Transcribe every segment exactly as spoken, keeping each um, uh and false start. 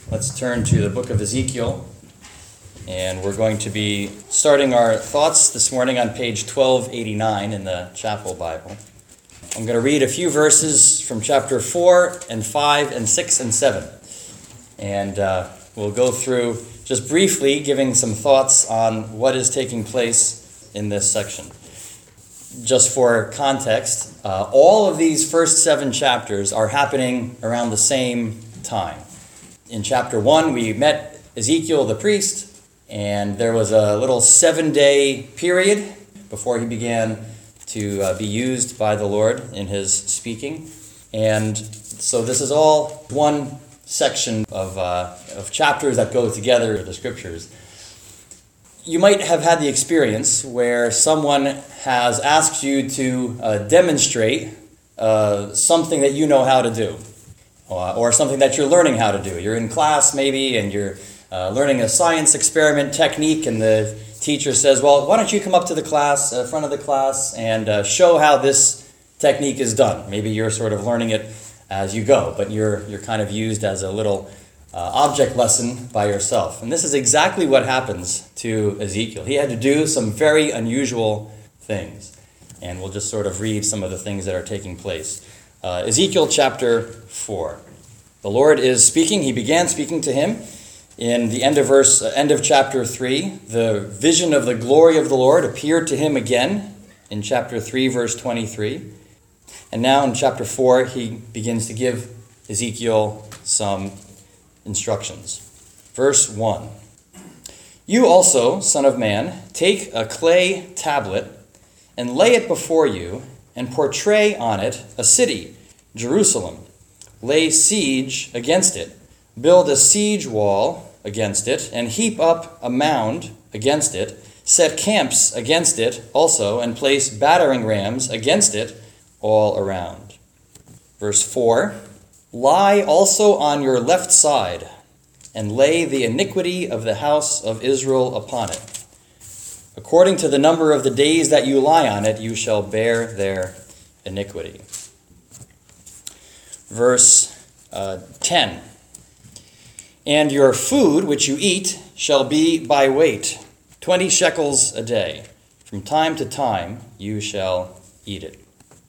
Let's turn to the book of Ezekiel, and we're going to be starting our thoughts this morning on page twelve eighty-nine in the Chapel Bible. I'm going to read a few verses from chapter four and five and six and seven, and uh, we'll go through just briefly giving some thoughts on what is taking place in this section. Just for context, uh, all of these first seven chapters are happening around the same time. In chapter one, we met Ezekiel the priest, and there was a little seven-day period before he began to uh, be used by the Lord in his speaking. And so this is all one section of, uh, of chapters that go together with the scriptures. You might have had the experience where someone has asked you to uh, demonstrate uh, something that you know how to do. Or something that you're learning how to do. You're in class maybe and you're uh, learning a science experiment technique, and the teacher says, well, why don't you come up to the class, uh, front of the class, and uh, show how this technique is done. Maybe you're sort of learning it as you go, but you're you're kind of used as a little uh, object lesson by yourself. And this is exactly what happens to Ezekiel. He had to do some very unusual things. And we'll just sort of read some of the things that are taking place. Uh, Ezekiel chapter four. The Lord is speaking. He began speaking to him in the end of verse, uh, end of chapter three. The vision of the glory of the Lord appeared to him again in chapter three, verse twenty-three. And now in chapter four, he begins to give Ezekiel some instructions. Verse one. You also, son of man, take a clay tablet and lay it before you, and portray on it a city, Jerusalem. Lay siege against it. Build a siege wall against it, and heap up a mound against it. Set camps against it also, and place battering rams against it all around. Verse four. Lie also on your left side, and lay the iniquity of the house of Israel upon it. According to the number of the days that you lie on it, you shall bear their iniquity. Verse uh, ten. And your food which you eat shall be by weight, twenty shekels a day. From time to time you shall eat it.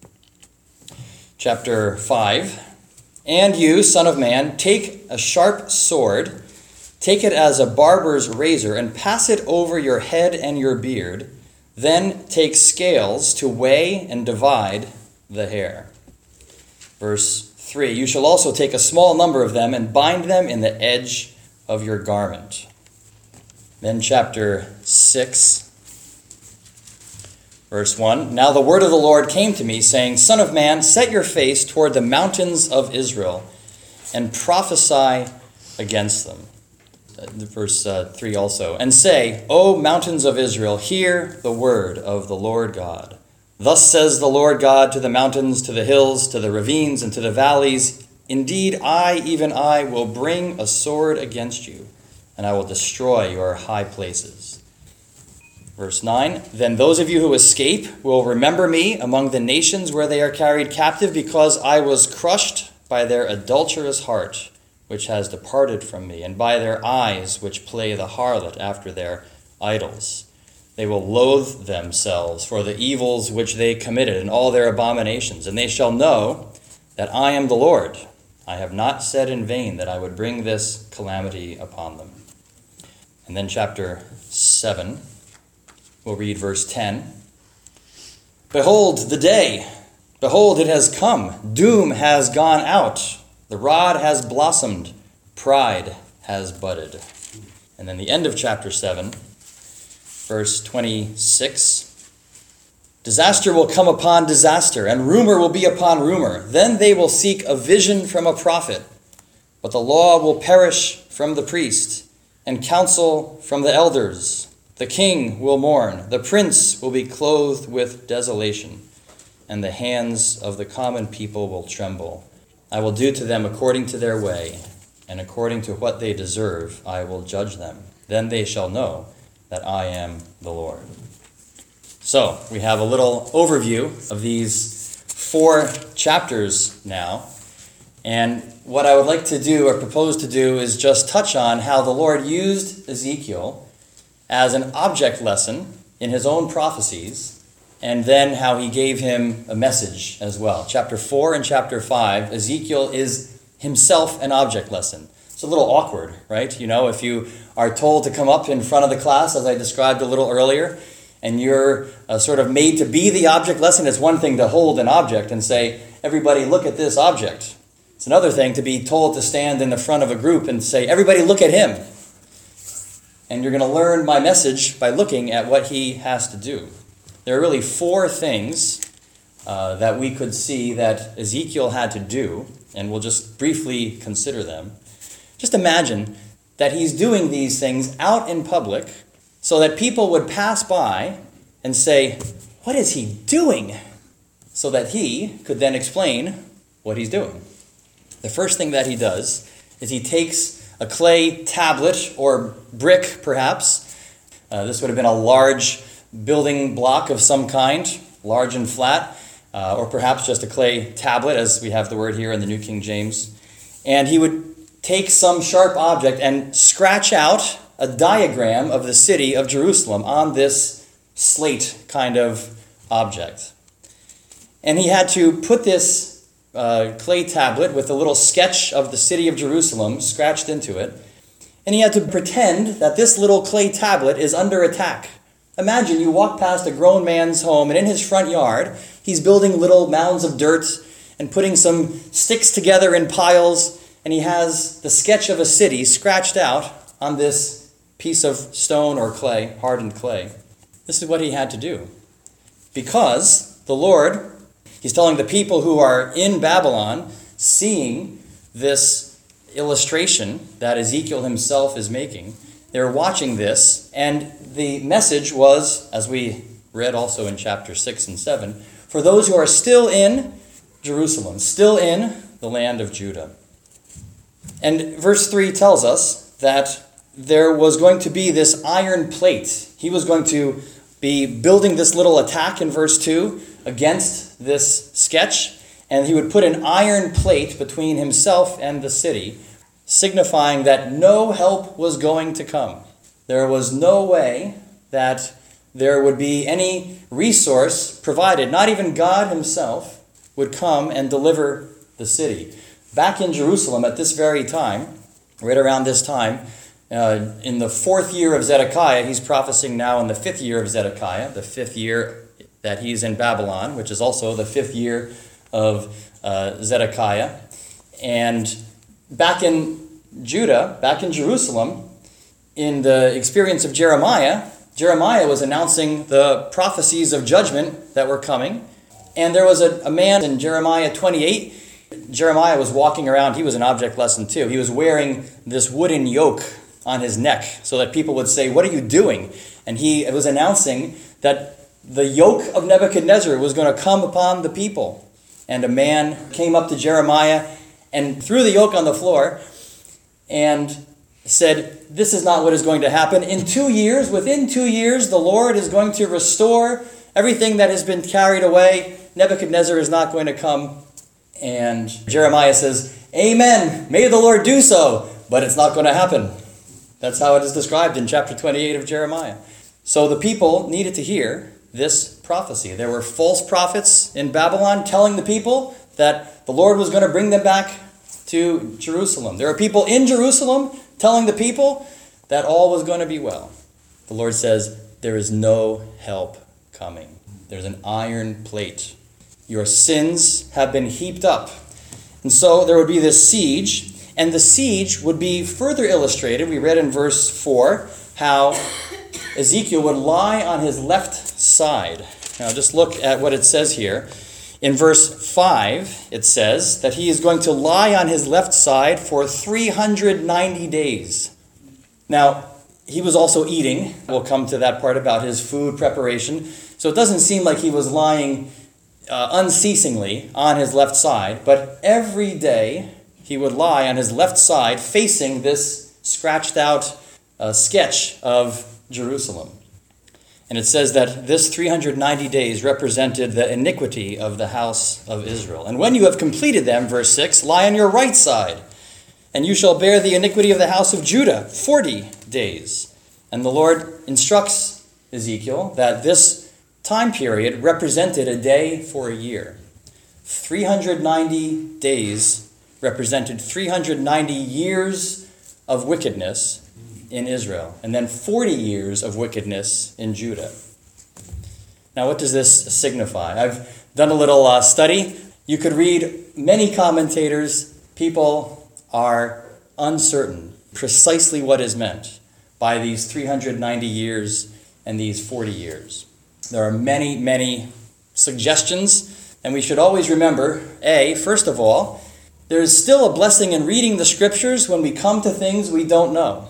Chapter five. And you, son of man, take a sharp sword, take it as a barber's razor, and pass it over your head and your beard. Then take scales to weigh and divide the hair. Verse three. You shall also take a small number of them and bind them in the edge of your garment. Then chapter six. Verse one. Now the word of the Lord came to me, saying, Son of man, set your face toward the mountains of Israel, and prophesy against them. Verse uh, three also. And say, O mountains of Israel, hear the word of the Lord God. Thus says the Lord God to the mountains, to the hills, to the ravines, and to the valleys, Indeed, I, even I, will bring a sword against you, and I will destroy your high places. Verse nine. Then those of you who escape will remember me among the nations where they are carried captive, because I was crushed by their adulterous heart, which has departed from me, and by their eyes which play the harlot after their idols. They will loathe themselves for the evils which they committed and all their abominations, and they shall know that I am the Lord. I have not said in vain that I would bring this calamity upon them. And then chapter seven, we'll read verse ten. Behold the day, behold it has come, doom has gone out. The rod has blossomed, pride has budded. And then the end of chapter seven, verse twenty-six. Disaster will come upon disaster, and rumor will be upon rumor. Then they will seek a vision from a prophet, but the law will perish from the priest, and counsel from the elders. The king will mourn, the prince will be clothed with desolation, and the hands of the common people will tremble. I will do to them according to their way, and according to what they deserve, I will judge them. Then they shall know that I am the Lord. So, we have a little overview of these four chapters now. And what I would like to do or propose to do is just touch on how the Lord used Ezekiel as an object lesson in his own prophecies, and then how he gave him a message as well. Chapter four and chapter five, Ezekiel is himself an object lesson. It's a little awkward, right? You know, if you are told to come up in front of the class, as I described a little earlier, and you're uh, sort of made to be the object lesson, it's one thing to hold an object and say, everybody look at this object. It's another thing to be told to stand in the front of a group and say, everybody look at him. And you're going to learn my message by looking at what he has to do. There are really four things uh, that we could see that Ezekiel had to do, and we'll just briefly consider them. Just imagine that he's doing these things out in public so that people would pass by and say, what is he doing? So that he could then explain what he's doing. The first thing that he does is he takes a clay tablet or brick, perhaps. Uh, this would have been a large building block of some kind, large and flat, uh, or perhaps just a clay tablet, as we have the word here in the New King James. And he would take some sharp object and scratch out a diagram of the city of Jerusalem on this slate kind of object. And he had to put this uh, clay tablet with a little sketch of the city of Jerusalem scratched into it, and he had to pretend that this little clay tablet is under attack. Imagine you walk past a grown man's home, and in his front yard, he's building little mounds of dirt and putting some sticks together in piles, and he has the sketch of a city scratched out on this piece of stone or clay, hardened clay. This is what he had to do. Because the Lord, he's telling the people who are in Babylon, seeing this illustration that Ezekiel himself is making, they're watching this, and the message was, as we read also in chapter six and seven, for those who are still in Jerusalem, still in the land of Judah. And verse three tells us that there was going to be this iron plate. He was going to be building this little attack in verse two against this sketch, and he would put an iron plate between himself and the city, signifying that no help was going to come. There was no way that there would be any resource provided. Not even God himself would come and deliver the city. Back in Jerusalem at this very time, right around this time, uh, in the fourth year of Zedekiah, he's prophesying now in the fifth year of Zedekiah, the fifth year that he's in Babylon, which is also the fifth year of uh, Zedekiah. And back in Judah, back in Jerusalem, in the experience of Jeremiah, Jeremiah was announcing the prophecies of judgment that were coming. And there was a, a man in Jeremiah twenty-eight. Jeremiah was walking around. He was an object lesson too. He was wearing this wooden yoke on his neck so that people would say, what are you doing? And he was announcing that the yoke of Nebuchadnezzar was going to come upon the people. And a man came up to Jeremiah and threw the yoke on the floor and said, this is not what is going to happen. In two years, within two years, the Lord is going to restore everything that has been carried away. Nebuchadnezzar is not going to come. And Jeremiah says, amen, may the Lord do so, but it's not going to happen. That's how it is described in chapter twenty-eight of Jeremiah. So the people needed to hear this prophecy. There were false prophets in Babylon telling the people that the Lord was going to bring them back to Jerusalem. There are people in Jerusalem telling the people that all was going to be well. The Lord says, there is no help coming. There's an iron plate. Your sins have been heaped up. And so there would be this siege, and the siege would be further illustrated. We read in verse four how Ezekiel would lie on his left side. Now just look at what it says here. In verse five, it says that he is going to lie on his left side for three hundred ninety days. Now, he was also eating. We'll come to that part about his food preparation. So it doesn't seem like he was lying uh, unceasingly on his left side, but every day he would lie on his left side facing this scratched out uh, sketch of Jerusalem. And it says that this three hundred ninety days represented the iniquity of the house of Israel. And when you have completed them, verse six, lie on your right side, and you shall bear the iniquity of the house of Judah forty days. And the Lord instructs Ezekiel that this time period represented a day for a year. three hundred ninety days represented three hundred ninety years of wickedness in Israel, and then forty years of wickedness in Judah. Now, what does this signify? I've done a little uh, study. You could read many commentators. People are uncertain precisely what is meant by these three hundred ninety years and these forty years. There are many, many suggestions, and we should always remember, A, first of all, there is still a blessing in reading the scriptures when we come to things we don't know.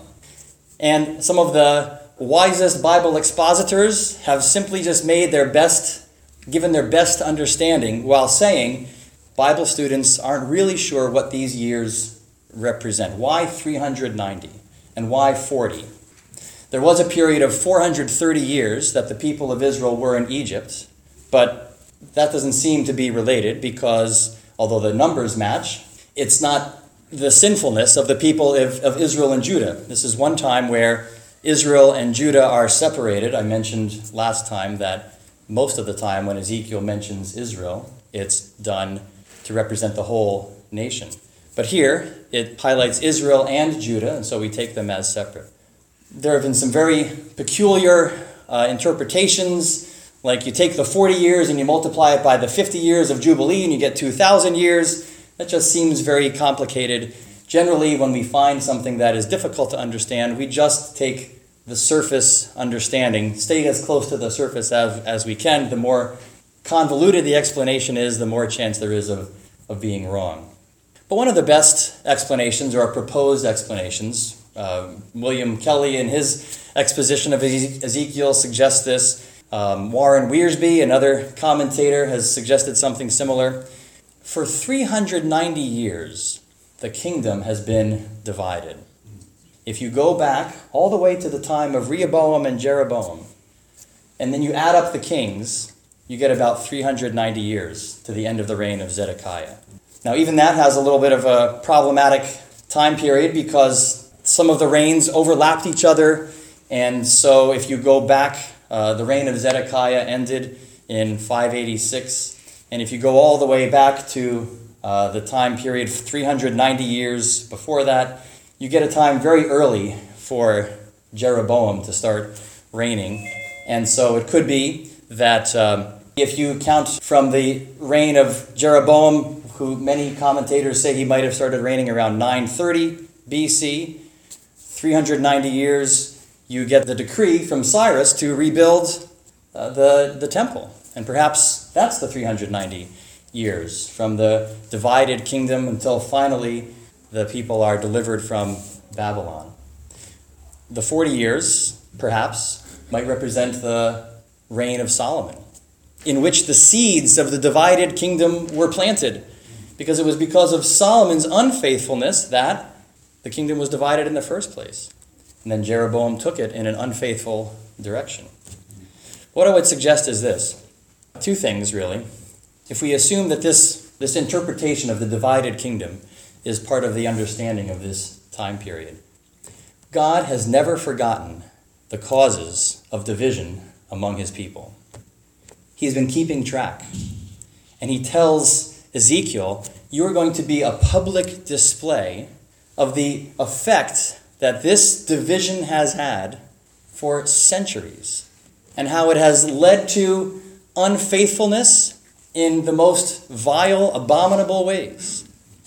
And some of the wisest Bible expositors have simply just made their best, given their best understanding while saying Bible students aren't really sure what these years represent. Why three hundred ninety and why forty? There was a period of four hundred thirty years that the people of Israel were in Egypt, but that doesn't seem to be related because although the numbers match, it's not the sinfulness of the people of, of Israel and Judah. This is one time where Israel and Judah are separated. I mentioned last time that most of the time when Ezekiel mentions Israel, it's done to represent the whole nation. But here, it highlights Israel and Judah, and so we take them as separate. There have been some very peculiar uh, interpretations, like you take the forty years and you multiply it by the fifty years of Jubilee and you get two thousand years. That just seems very complicated. Generally, when we find something that is difficult to understand, we just take the surface understanding, stay as close to the surface as, as we can. The more convoluted the explanation is, the more chance there is of, of being wrong. But one of the best explanations, or proposed explanations, uh, William Kelly in his exposition of Ezekiel suggests this. Um, Warren Wiersbe, another commentator, has suggested something similar. For three hundred ninety years, the kingdom has been divided. If you go back all the way to the time of Rehoboam and Jeroboam, and then you add up the kings, you get about three hundred ninety years to the end of the reign of Zedekiah. Now, even that has a little bit of a problematic time period because some of the reigns overlapped each other, and so if you go back, uh, the reign of Zedekiah ended in five eighty-six, and if you go all the way back to uh, the time period three hundred ninety years before that, you get a time very early for Jeroboam to start reigning. And so it could be that um, if you count from the reign of Jeroboam, who many commentators say he might have started reigning around nine thirty B C, three hundred ninety years, you get the decree from Cyrus to rebuild uh, the, the temple. And perhaps that's the three hundred ninety years from the divided kingdom until finally the people are delivered from Babylon. The forty years, perhaps, might represent the reign of Solomon, in which the seeds of the divided kingdom were planted, because it was because of Solomon's unfaithfulness that the kingdom was divided in the first place. And then Jeroboam took it in an unfaithful direction. What I would suggest is this. Two things, really. If we assume that this, this interpretation of the divided kingdom is part of the understanding of this time period, God has never forgotten the causes of division among his people. He's been keeping track. And he tells Ezekiel, you are going to be a public display of the effect that this division has had for centuries, and how it has led to unfaithfulness in the most vile, abominable ways.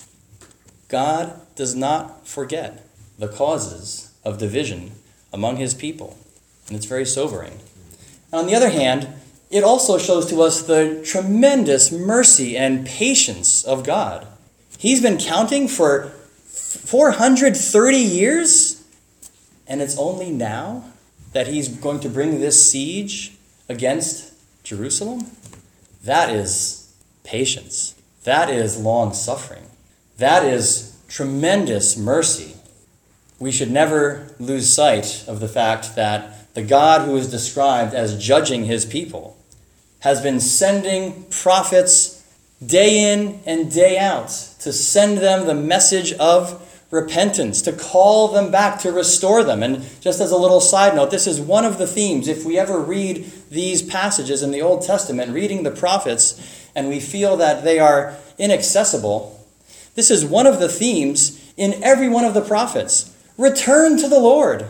God does not forget the causes of division among his people, and it's very sobering. On the other hand, it also shows to us the tremendous mercy and patience of God. He's been counting for four hundred thirty years, and it's only now that he's going to bring this siege against Jerusalem? That is patience. That is long suffering. That is tremendous mercy. we should never lose sight of the fact that the God who is described as judging his people has been sending prophets day in and day out to send them the message of repentance, to call them back, to restore them. And just as a little side note, this is one of the themes. If we ever read these passages in the Old Testament, reading the prophets, and we feel that they are inaccessible, this is one of the themes in every one of the prophets. Return to the Lord.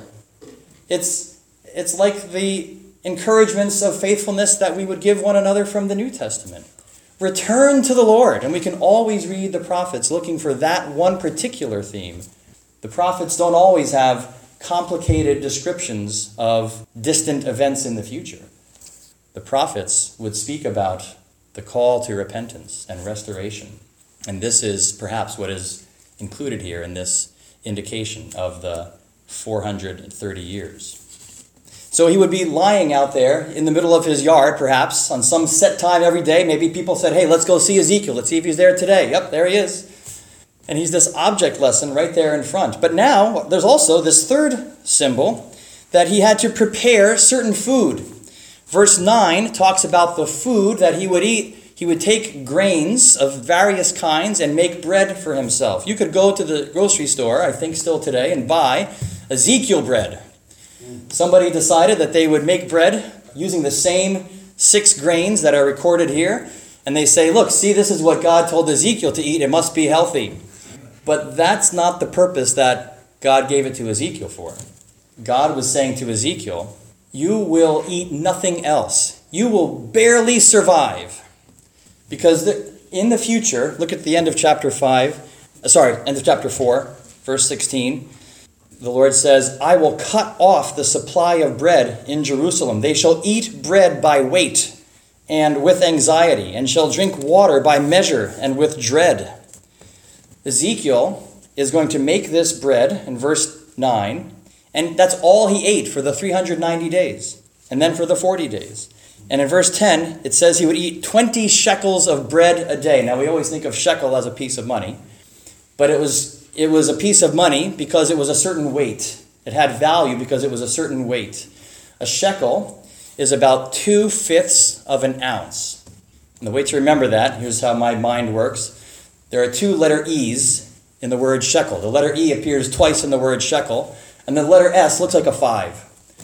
It's, it's like the encouragements of faithfulness that we would give one another from the New Testament. Return to the Lord. And we can always read the prophets looking for that one particular theme. The prophets don't always have complicated descriptions of distant events in the future. The prophets would speak about the call to repentance and restoration. And this is perhaps what is included here in this indication of the four hundred thirty years. So he would be lying out there in the middle of his yard, perhaps, on some set time every day. Maybe people said, hey, let's go see Ezekiel. Let's see if he's there today. Yep, there he is. And he's this object lesson right there in front. But now there's also this third symbol that he had to prepare certain food. Verse nine talks about the food that he would eat. He would take grains of various kinds and make bread for himself. You could go to the grocery store, I think still today, and buy Ezekiel bread. Somebody decided that they would make bread using the same six grains that are recorded here. And they say, look, see, this is what God told Ezekiel to eat. It must be healthy. But that's not the purpose that God gave it to Ezekiel for. God was saying to Ezekiel, you will eat nothing else. You will barely survive. Because the, in the future, look at the end of chapter five, sorry, end of chapter four, verse sixteen. The Lord says, I will cut off the supply of bread in Jerusalem. They shall eat bread by weight and with anxiety, and shall drink water by measure and with dread. Ezekiel is going to make this bread in verse nine, and that's all he ate for the three hundred ninety days, and then for the forty days. And in verse ten, it says he would eat twenty shekels of bread a day. Now, we always think of shekel as a piece of money, but it was it was a piece of money because it was a certain weight. It had value because it was a certain weight. A shekel is about two-fifths of an ounce. And the way to remember that, here's how my mind works. There are two letter E's in the word shekel. The letter E appears twice in the word shekel, and the letter S looks like a five.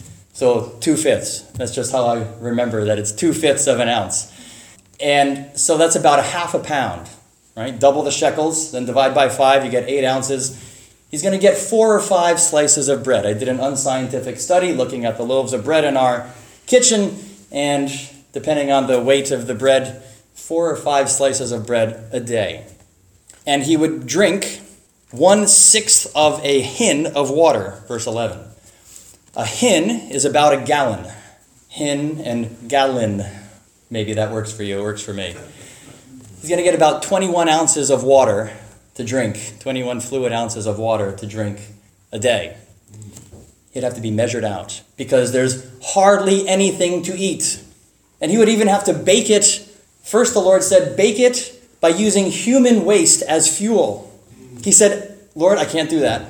So two-fifths. That's just how I remember that it's two-fifths of an ounce. And so that's about a half a pound, right? Double the shekels, then divide by five, you get eight ounces. He's going to get four or five slices of bread. I did an unscientific study looking at the loaves of bread in our kitchen, and depending on the weight of the bread, four or five slices of bread a day. And he would drink one-sixth of a hin of water, verse eleven. A hin is about a gallon. Hin and gallon. Maybe that works for you. It works for me. He's going to get about twenty-one ounces of water to drink. twenty-one fluid ounces of water to drink a day. He'd have to be measured out because there's hardly anything to eat. And he would even have to bake it. First, the Lord said, bake it by using human waste as fuel. He said, Lord, I can't do that.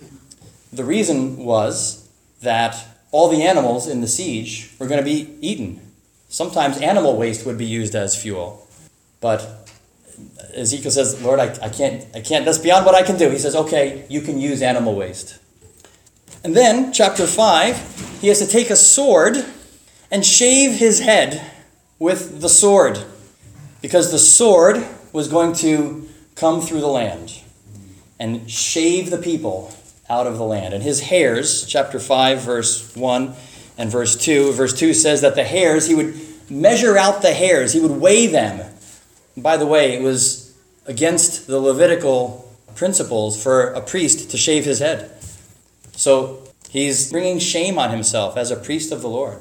The reason was that all the animals in the siege were going to be eaten. Sometimes animal waste would be used as fuel. But Ezekiel says, Lord, I, I can't, I can't, that's beyond what I can do. He says, okay, you can use animal waste. And then, chapter five, he has to take a sword and shave his head with the sword, because the sword was going to come through the land and shave the people out of the land. And his hairs, chapter five, verse one and verse two, verse two says that the hairs, he would measure out the hairs, he would weigh them. And by the way, it was against the Levitical principles for a priest to shave his head. So he's bringing shame on himself as a priest of the Lord.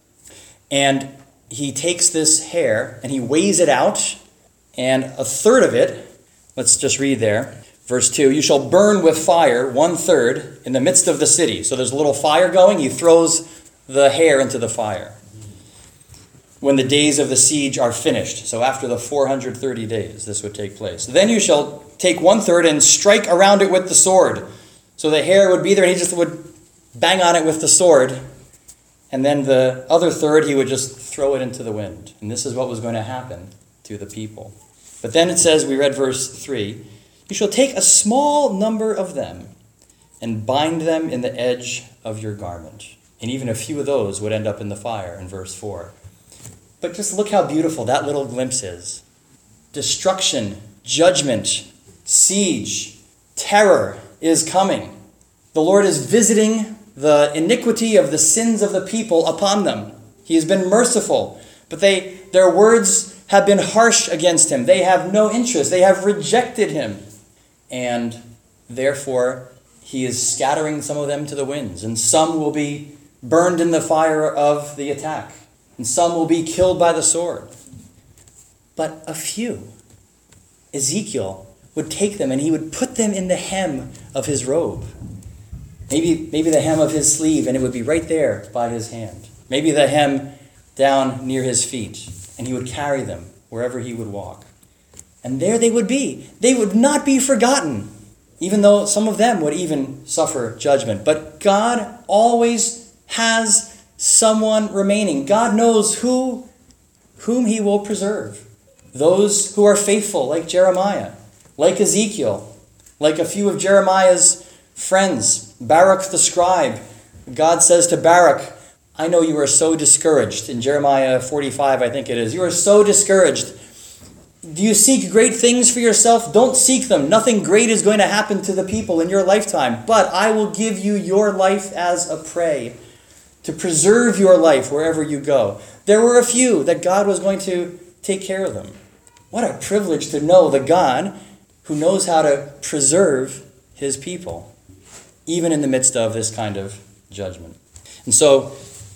And he takes this hair and he weighs it out, and a third of it, let's just read there, verse two, you shall burn with fire one third in the midst of the city. So there's a little fire going, he throws the hair into the fire when the days of the siege are finished. So after the four hundred thirty days, this would take place. Then you shall take one third and strike around it with the sword. So the hair would be there and he just would bang on it with the sword. And then the other third, he would just throw it into the wind. And this is what was going to happen to the people. But then it says, we read verse three, you shall take a small number of them and bind them in the edge of your garment. And even a few of those would end up in the fire in verse four. But just look how beautiful that little glimpse is. Destruction, judgment, siege, terror is coming. The Lord is visiting the iniquity of the sins of the people upon them. He has been merciful, but they their words have been harsh against him. They have no interest. They have rejected him. And therefore, he is scattering some of them to the winds, and some will be burned in the fire of the attack, and some will be killed by the sword. But a few, Ezekiel would take them and he would put them in the hem of his robe. Maybe, maybe the hem of his sleeve, and it would be right there by his hand. Maybe the hem down near his feet, and he would carry them wherever he would walk. And there they would be. They would not be forgotten, even though some of them would even suffer judgment. But God always has someone remaining. God knows who, whom he will preserve. Those who are faithful, like Jeremiah, like Ezekiel, like a few of Jeremiah's friends, Baruch the scribe. God says to Baruch, I know you are so discouraged. In Jeremiah forty-five, I think it is. You are so discouraged. Do you seek great things for yourself? Don't seek them. Nothing great is going to happen to the people in your lifetime. But I will give you your life as a prey to preserve your life wherever you go. There were a few that God was going to take care of them. What a privilege to know the God who knows how to preserve his people, even in the midst of this kind of judgment. And so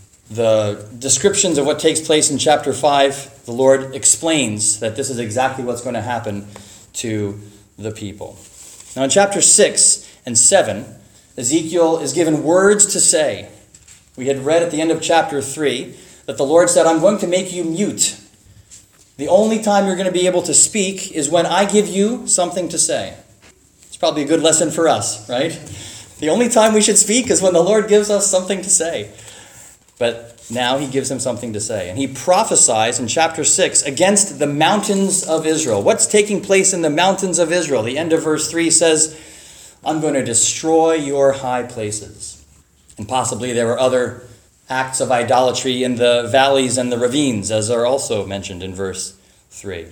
the descriptions of what takes place in chapter five, the Lord explains that this is exactly what's going to happen to the people. Now in chapter six and seven, Ezekiel is given words to say. We had read at the end of chapter three that the Lord said, I'm going to make you mute. The only time you're going to be able to speak is when I give you something to say. It's probably a good lesson for us, right? The only time we should speak is when the Lord gives us something to say. But now he gives him something to say. And he prophesies in chapter six against the mountains of Israel. What's taking place in the mountains of Israel? The end of verse three says, I'm going to destroy your high places. And possibly there were other acts of idolatry in the valleys and the ravines, as are also mentioned in verse three.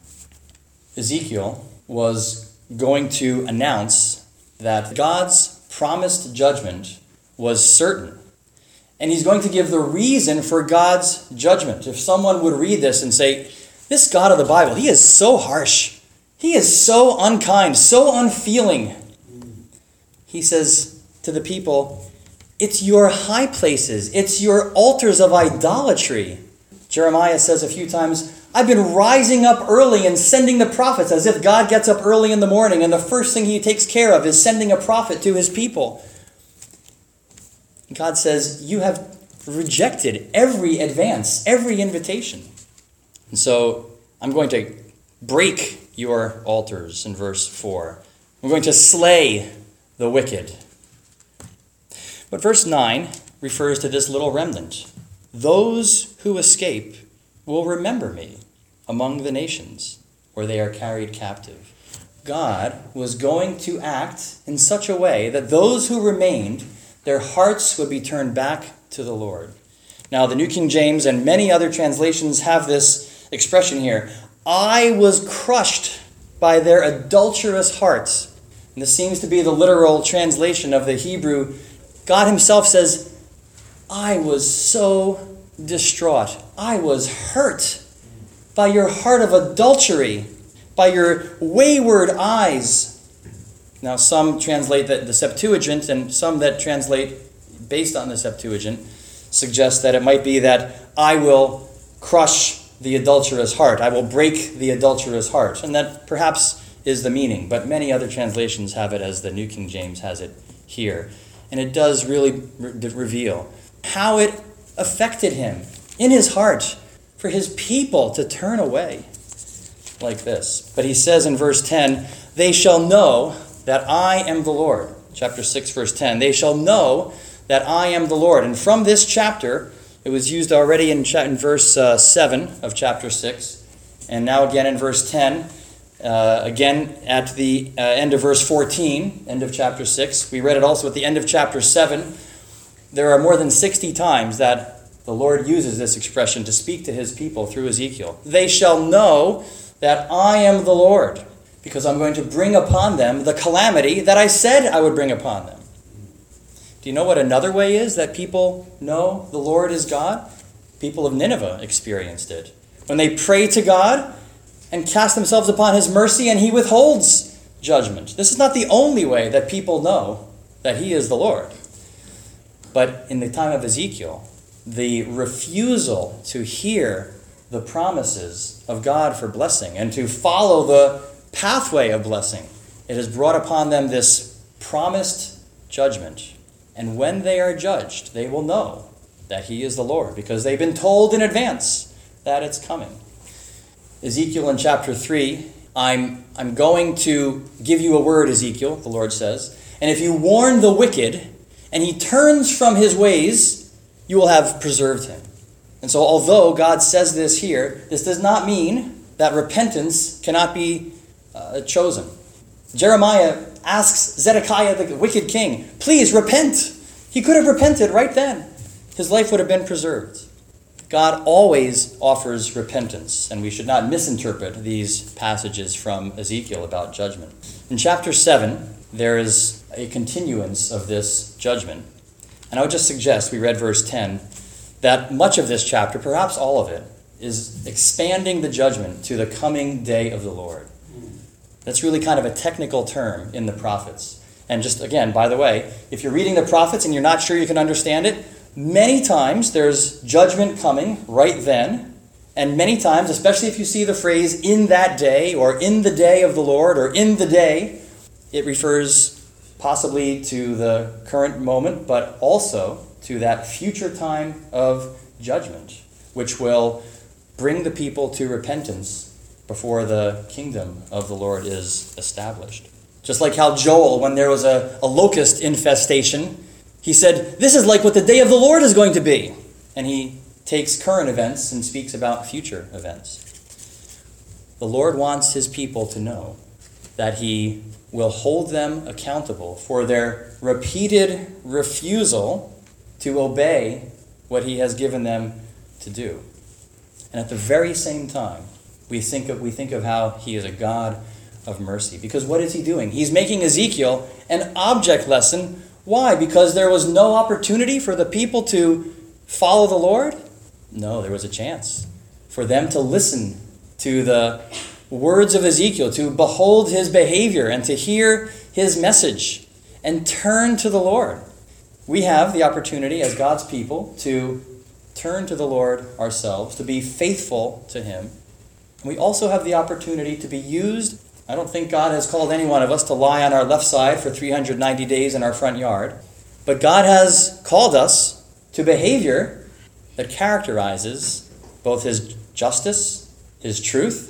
Ezekiel was going to announce that God's promised judgment was certain. And he's going to give the reason for God's judgment. If someone would read this and say, this God of the Bible, he is so harsh. He is so unkind, so unfeeling. He says to the people, it's your high places. It's your altars of idolatry. Jeremiah says a few times, I've been rising up early and sending the prophets, as if God gets up early in the morning and the first thing he takes care of is sending a prophet to his people. God says, you have rejected every advance, every invitation. And so I'm going to break your altars in verse four. I'm going to slay the wicked. But verse nine refers to this little remnant. Those who escape will remember me among the nations where they are carried captive. God was going to act in such a way that those who remained, their hearts would be turned back to the Lord. Now, the New King James and many other translations have this expression here. I was crushed by their adulterous hearts. And this seems to be the literal translation of the Hebrew. God himself says, I was so distraught. I was hurt by your heart of adultery, by your wayward eyes. Now, some translate that the Septuagint, and some that translate based on the Septuagint suggest that it might be that I will crush the adulterous heart. I will break the adulterous heart. And that perhaps is the meaning. But many other translations have it as the New King James has it here. And it does really re- reveal how it affected him in his heart for his people to turn away like this. But he says in verse ten, they shall know that I am the Lord. chapter six, verse ten. They shall know that I am the Lord. And from this chapter, it was used already in, cha- in verse uh, seven of chapter six, and now again in verse ten. Uh, again, at the uh, end of verse fourteen, end of chapter six. We read it also at the end of chapter seven. There are more than sixty times that the Lord uses this expression to speak to his people through Ezekiel. They shall know that I am the Lord, because I'm going to bring upon them the calamity that I said I would bring upon them. Do you know what another way is that people know the Lord is God? People of Nineveh experienced it. When they pray to God and cast themselves upon his mercy, and he withholds judgment. This is not the only way that people know that he is the Lord. But in the time of Ezekiel, the refusal to hear the promises of God for blessing and to follow the pathway of blessing, it has brought upon them this promised judgment. And when they are judged, they will know that he is the Lord, because they've been told in advance that it's coming. Ezekiel in chapter three, I'm, I'm going to give you a word, Ezekiel, the Lord says, and if you warn the wicked and he turns from his ways, you will have preserved him. And so although God says this here, this does not mean that repentance cannot be uh, chosen. Jeremiah asks Zedekiah, the wicked king, please repent. He could have repented right then. His life would have been preserved. God always offers repentance, and we should not misinterpret these passages from Ezekiel about judgment. In chapter seven, there is a continuance of this judgment. And I would just suggest, we read verse ten, that much of this chapter, perhaps all of it, is expanding the judgment to the coming day of the Lord. That's really kind of a technical term in the prophets. And just again, by the way, if you're reading the prophets and you're not sure you can understand it, many times there's judgment coming right then. And many times, especially if you see the phrase in that day, or in the day of the Lord, or in the day, it refers possibly to the current moment, but also to that future time of judgment, which will bring the people to repentance before the kingdom of the Lord is established. Just like how Joel, when there was a, a locust infestation, he said, this is like what the day of the Lord is going to be. And he takes current events and speaks about future events. The Lord wants his people to know that he will hold them accountable for their repeated refusal to obey what he has given them to do. And at the very same time, we think of, we think of how he is a God of mercy. Because what is he doing? He's making Ezekiel an object lesson. Why? Because there was no opportunity for the people to follow the Lord? No, there was a chance for them to listen to the words of Ezekiel, to behold his behavior and to hear his message and turn to the Lord. We have the opportunity as God's people to turn to the Lord ourselves, to be faithful to him. We also have the opportunity to be used. I don't think God has called any one of us to lie on our left side for three hundred ninety days in our front yard. But God has called us to behavior that characterizes both his justice, his truth,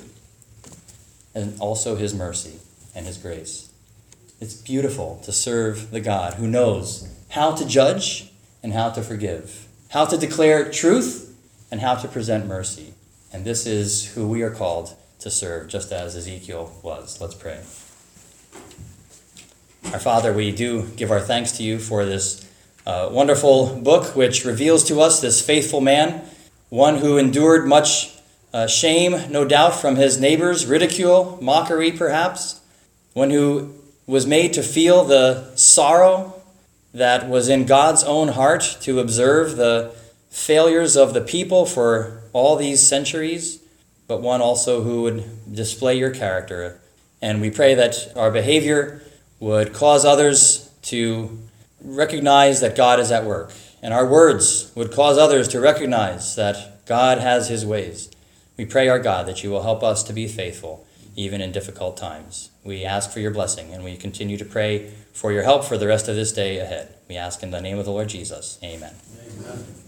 and also his mercy and his grace. It's beautiful to serve the God who knows how to judge and how to forgive, how to declare truth and how to present mercy. And this is who we are called to serve, just as Ezekiel was. Let's pray. Our Father, we do give our thanks to you for this uh, wonderful book which reveals to us this faithful man, one who endured much uh, shame, no doubt, from his neighbors, ridicule, mockery perhaps, one who was made to feel the sorrow that was in God's own heart to observe the failures of the people for all these centuries, but one also who would display your character. And we pray that our behavior would cause others to recognize that God is at work, and our words would cause others to recognize that God has his ways. We pray, our God, that you will help us to be faithful, even in difficult times. We ask for your blessing, and we continue to pray for your help for the rest of this day ahead. We ask in the name of the Lord Jesus. Amen. Amen.